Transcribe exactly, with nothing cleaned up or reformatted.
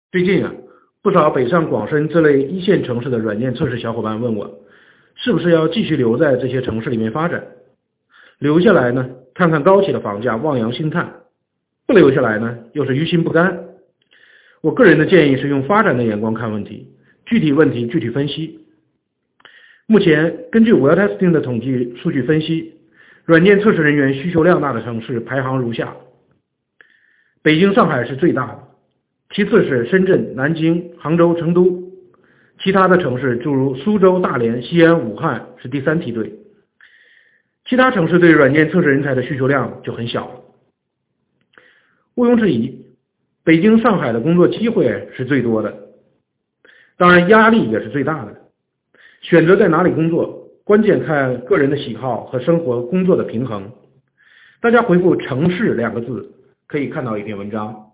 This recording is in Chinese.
最近啊，不少北上广深这类一线城市的软件测试小伙伴问我，是不是要继续留在这些城市里面发展？留下来呢，看看高企的房价，望洋兴叹；不留下来呢，又是于心不甘。我个人的建议是用发展的眼光看问题，具体问题具体分析。目前根据 Well-Testing 的统计数据分析，软件测试人员需求量大的城市排行如下：北京、上海是最大的，其次是深圳、南京、杭州、成都，其他的城市诸如苏州、大连、西安、武汉是第三梯队。其他城市对软件测试人才的需求量就很小了。毋庸置疑，北京、上海的工作机会是最多的，当然压力也是最大的。选择在哪里工作，关键看个人的喜好和生活工作的平衡。大家回复城市两个字，可以看到一篇文章。